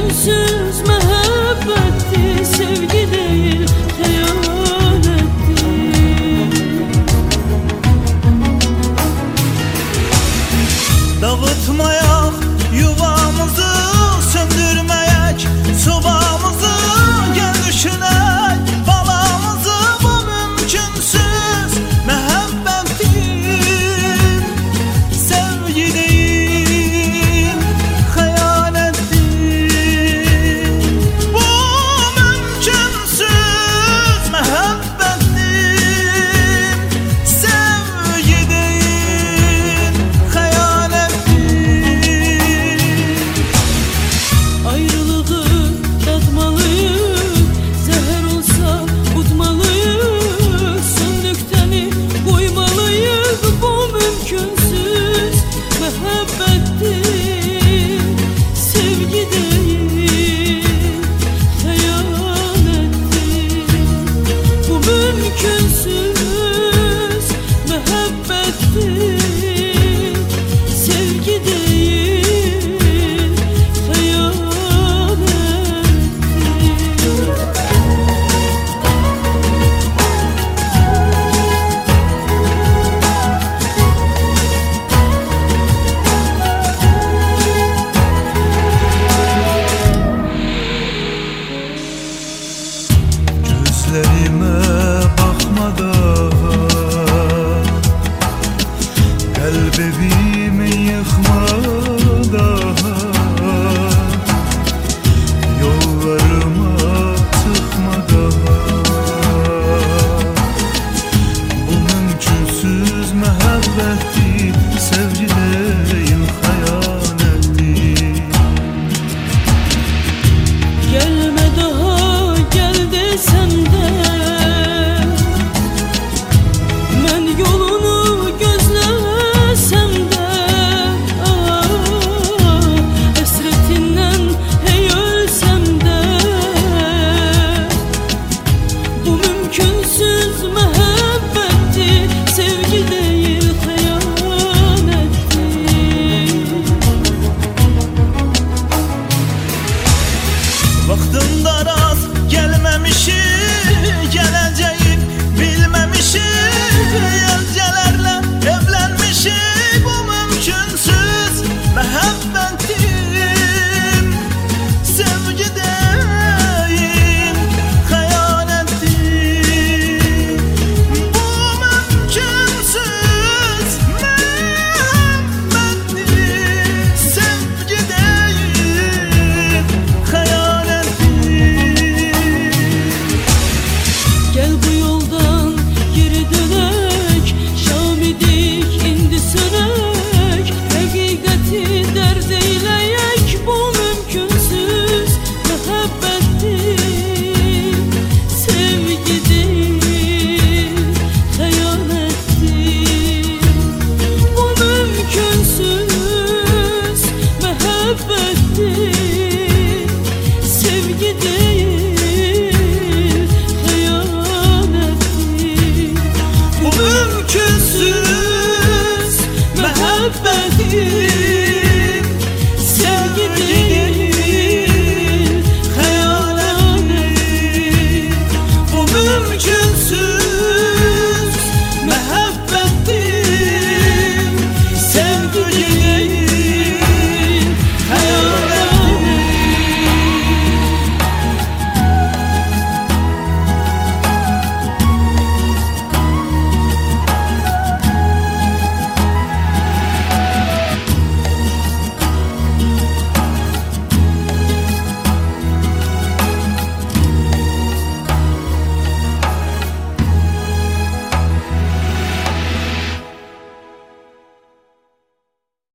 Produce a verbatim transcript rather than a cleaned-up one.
mümkünsüz mehabbetti, sevgi değil hayanetti. Dağıtmayak yuvamızı, söndürmeyek sobamızı, gel düşünek balamızı. Bu mümkünsüz mehabbettir, sevgi değil hayanettir. Bu mümkünsüz mehabbettir, sevgi değil hayanettir. Ayrılığı tatmalıyız, zehir olsa utmalıyız, söndükteni koymalıyız. Bu mümkünsüz mehabbettir, sevgi değil hayanettir. Bu mümkünsüz mehabbettir, sevgi değil hayanettir. Gözlerime bakmadan, kalbimi yıkmadan, yollarıma tıkmadan. Bu mümkünsüz mehabbetti, sevgi değil hayanetti. Gelme daha gel desem de, ben yolunu gözlesem de, ah, hasretinden hey ölsem de. Bu mümkünsüz mehabbetti, sevgi değil hayanetti. Vaxtım daraz gelmemişim,